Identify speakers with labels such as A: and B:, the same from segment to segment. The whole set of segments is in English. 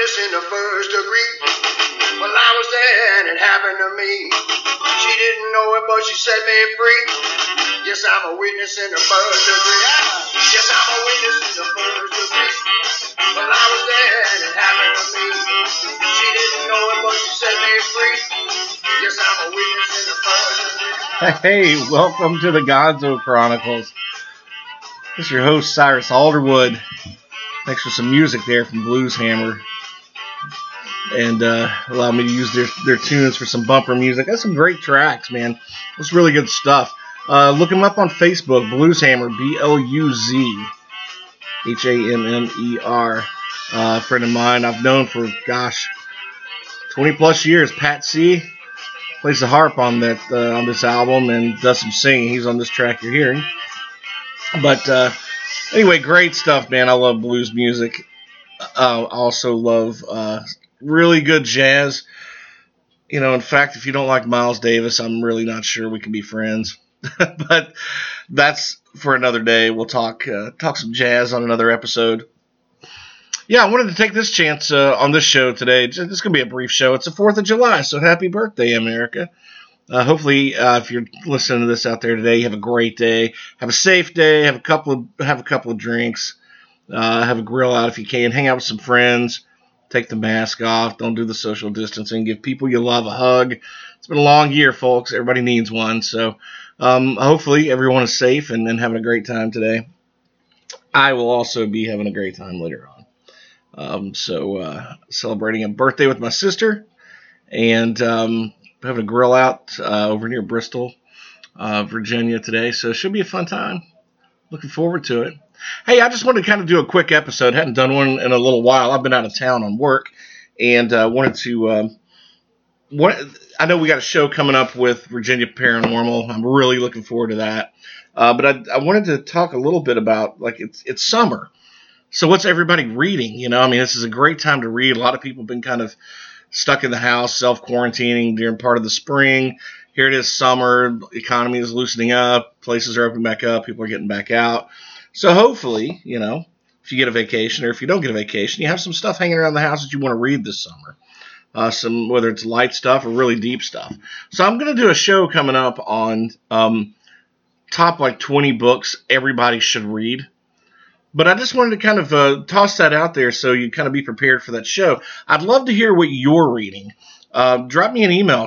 A: witness in the first degree. Well, I was there and it happened to me. She didn't know it, but she set me free. Yes, I'm a witness in the first degree. Yes, I'm a witness in the first degree. Well, I was there and it happened to me. She didn't know it, but she set me free. Yes, I'm a witness in the first degree.
B: Hey, welcome to the Gonzo Chronicles. This is your host, Cyrus Alderwood. Thanks for some music there from Blues Hammer. And allow me to use their tunes for some bumper music. That's some great tracks, man. That's really good stuff. Look them up on Facebook, Blues Hammer, B-L-U-Z, H-A-M-M-E-R. A friend of mine I've known for, 20 plus years. Pat C. plays the harp on this album and does some singing. He's on this track you're hearing. But anyway, great stuff, man. I love blues music. I also love really good jazz. You know, in fact, if you don't like Miles Davis, I'm really not sure we can be friends. But that's for another day. We'll talk some jazz on another episode. Yeah, I wanted to take this chance on this show today. This is going to be a brief show. It's the 4th of July, so happy birthday, America. Hopefully, if you're listening to this out there today, you have a great day. Have a safe day. Have a couple of drinks. Have a grill out if you can. Hang out with some friends. Take the mask off. Don't do the social distancing. Give people you love a hug. It's been a long year, folks. Everybody needs one. So hopefully everyone is safe and having a great time today. I will also be having a great time later on. Celebrating a birthday with my sister and having a grill out over near Bristol, Virginia today. So it should be a fun time. Looking forward to it. Hey, I just wanted to kind of do a quick episode. Hadn't done one in a little while. I've been out of town on work and wanted to... I know we got a show coming up with Virginia Paranormal. I'm really looking forward to that. But I wanted to talk a little bit about, like, it's summer. So what's everybody reading? You know, I mean, this is a great time to read. A lot of people have been kind of stuck in the house, self-quarantining during part of the spring. Here it is summer. The economy is loosening up. Places are opening back up. People are getting back out. So hopefully, you know, if you get a vacation or if you don't get a vacation, you have some stuff hanging around the house that you want to read this summer. Whether it's light stuff or really deep stuff. So I'm going to do a show coming up on top like 20 books everybody should read. But I just wanted to kind of toss that out there so you kind of be prepared for that show. I'd love to hear what you're reading. Drop me an email,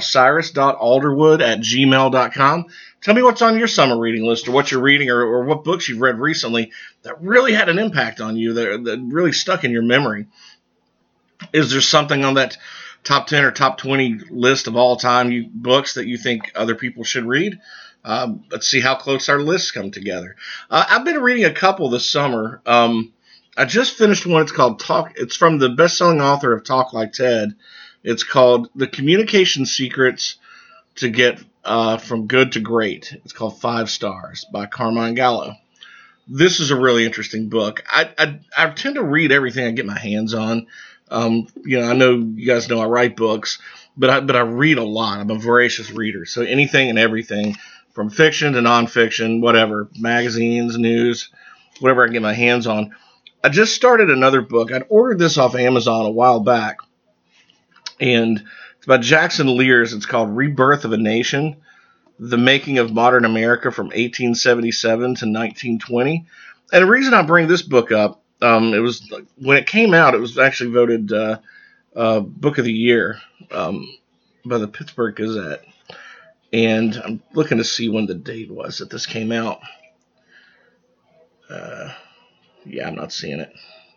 B: cyrus.alderwood@gmail.com. Tell me what's on your summer reading list or what you're reading or what books you've read recently that really had an impact on you, that really stuck in your memory. Is there something on that top 10 or top 20 list of all time books that you think other people should read? Let's see how close our lists come together. I've been reading a couple this summer. I just finished one. It's called Talk. It's from the best-selling author of Talk Like Ted. It's called The Communication Secrets to Get from Good to Great. It's called 5 Stars by Carmine Gallo. This is a really interesting book. I tend to read everything I get my hands on. You know, I know you guys know I write books, but I read a lot. I'm a voracious reader. So anything and everything from fiction to nonfiction, whatever, magazines, news, whatever I can get my hands on. I just started another book. I'd ordered this off Amazon a while back, and it's by Jackson Lears. It's called Rebirth of a Nation, The Making of Modern America from 1877 to 1920. And the reason I bring this book up, it was when it came out, it was actually voted Book of the Year by the Pittsburgh Gazette. And I'm looking to see when the date was that this came out. Yeah, I'm not seeing it.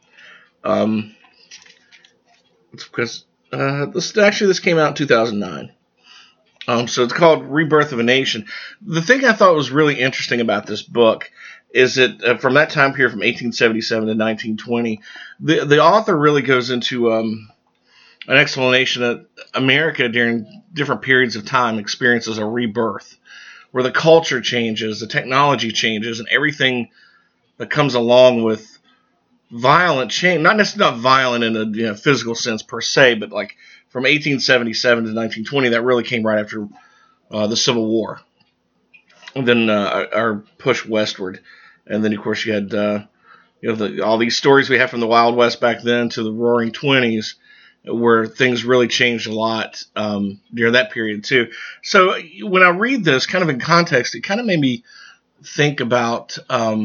B: It's because this came out in 2009. So it's called Rebirth of a Nation. The thing I thought was really interesting about this book is that from that time period, from 1877 to 1920, the author really goes into an explanation that America during different periods of time experiences a rebirth, where the culture changes, the technology changes, and everything that comes along with violent change. Not necessarily not violent in a physical sense per se, but like from 1877 to 1920, that really came right after the Civil War. And then our push westward. And then, of course, you had all these stories we have from the Wild West back then to the Roaring '20s. where things really changed a lot during that period too. So when I read this kind of in context, it kind of made me think about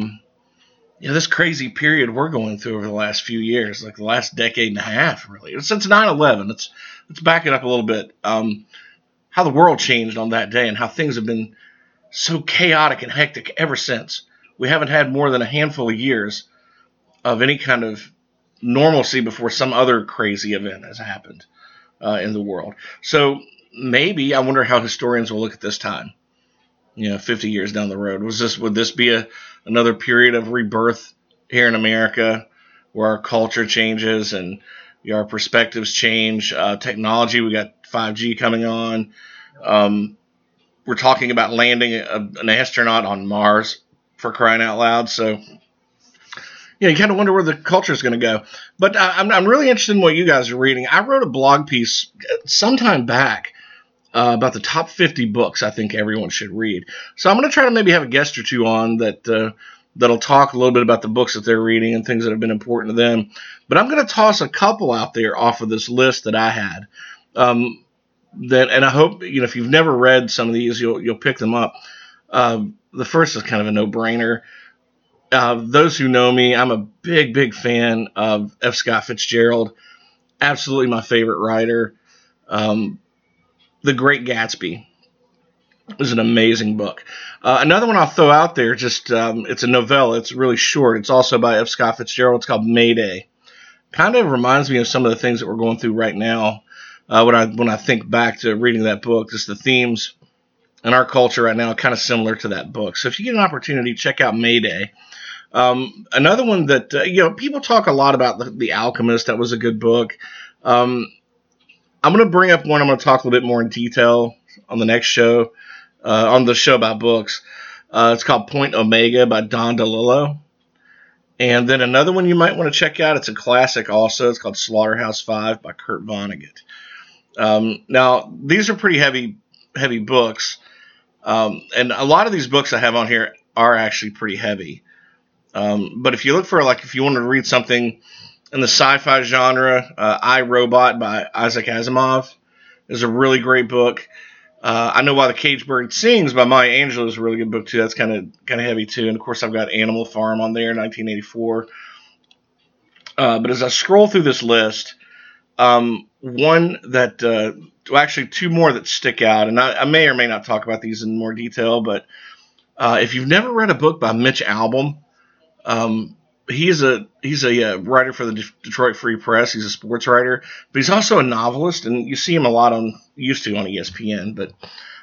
B: this crazy period we're going through over the last few years, like the last decade and a half, really. Since 9/11, let's back it up a little bit. How the world changed on that day and how things have been so chaotic and hectic ever since. We haven't had more than a handful of years of any kind of normalcy before some other crazy event has happened in the world. So maybe I wonder how historians will look at this time, 50 years down the road. Would this be another period of rebirth here in America where our culture changes and our perspectives change? Technology, we got 5G coming on. We're talking about landing an astronaut on Mars, for crying out loud. So, you kind of wonder where the culture is going to go. But I'm really interested in what you guys are reading. I wrote a blog piece sometime back about the top 50 books I think everyone should read. So I'm going to try to maybe have a guest or two on that'll talk a little bit about the books that they're reading and things that have been important to them. But I'm going to toss a couple out there off of this list that I had. And I hope if you've never read some of these, you'll pick them up. The first is kind of a no-brainer. Those who know me, I'm a big fan of F. Scott Fitzgerald. Absolutely my favorite writer. The Great Gatsby is an amazing book. Another one I'll throw out there, it's a novella. It's really short. It's also by F. Scott Fitzgerald. It's called Mayday. Kind of reminds me of some of the things that we're going through right now. When I think back to reading that book, just the themes in our culture right now are kind of similar to that book. So if you get an opportunity, check out Mayday. Another one that, people talk a lot about, The Alchemist. That was a good book. I'm going to bring up one I'm going to talk a little bit more in detail on the next show, on the show about books. It's called Point Omega by Don DeLillo. And then another one you might want to check out, it's a classic also. It's called Slaughterhouse-Five by Kurt Vonnegut. Now, these are pretty heavy books. And a lot of these books I have on here are actually pretty heavy. But if you look for, if you want to read something in the sci-fi genre, I, Robot by Isaac Asimov is a really great book. I Know Why the Caged Bird Sings by Maya Angelou is a really good book too. That's kind of heavy too. And of course I've got Animal Farm on there, 1984. But as I scroll through this list, one that, actually two more that stick out, and I may or may not talk about these in more detail, but if you've never read a book by Mitch Albom, he's a writer for the Detroit Free Press. He's a sports writer, but he's also a novelist, and you see him a lot on ESPN. But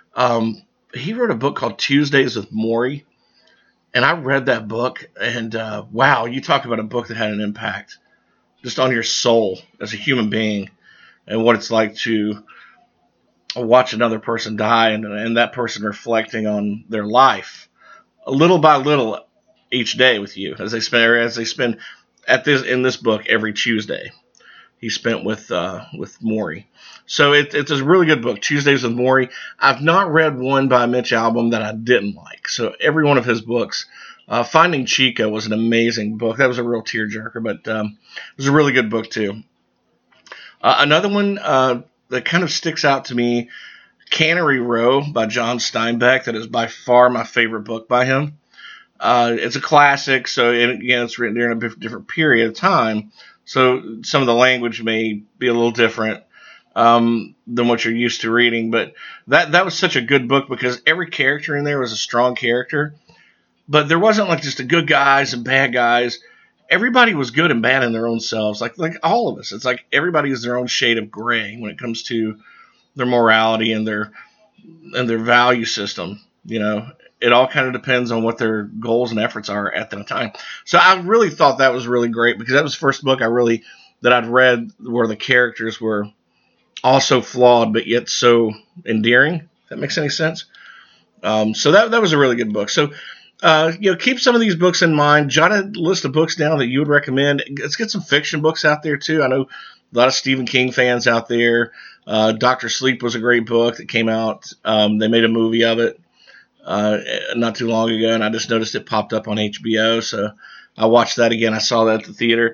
B: he wrote a book called Tuesdays with Morrie, and I read that book, and wow, you talk about a book that had an impact just on your soul as a human being, and what it's like to watch another person die, and that person reflecting on their life little by little each day with you, as they spend in this book every Tuesday he spent with Morrie. So it's a really good book, Tuesdays with Morrie. I've not read one by Mitch Albom that I didn't like. So every one of his books. Finding Chico was an amazing book. That was a real tearjerker, but it was a really good book too. Another one that kind of sticks out to me, Cannery Row by John Steinbeck. That is by far my favorite book by him. It's a classic, so again, it's written during a different period of time, so some of the language may be a little different than what you're used to reading, but that was such a good book because every character in there was a strong character, but there wasn't just a good guys and bad guys. Everybody was good and bad in their own selves, like all of us. It's like everybody is their own shade of gray when it comes to their morality and their value system, It all kind of depends on what their goals and efforts are at that time. So I really thought that was really great because that was the first book that I'd read where the characters were also flawed but yet so endearing. If that makes any sense. So that was a really good book. So keep some of these books in mind. Jot a list of books down that you would recommend. Let's get some fiction books out there too. I know a lot of Stephen King fans out there. Dr. Sleep was a great book that came out. They made a movie of it not too long ago, and I just noticed it popped up on HBO, so I watched that again. I saw that at the theater.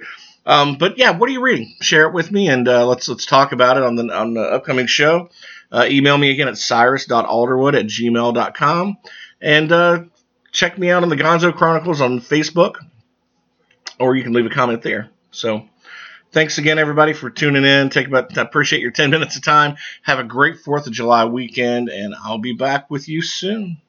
B: But yeah, what are you reading? Share it with me, and let's talk about it on the upcoming show. Email me again at cyrus.alderwood@gmail.com, and check me out on the Gonzo Chronicles on Facebook, or you can leave a comment there. So thanks again, everybody, for tuning in. I appreciate your 10 minutes of time. Have a great 4th of July weekend, and I'll be back with you soon.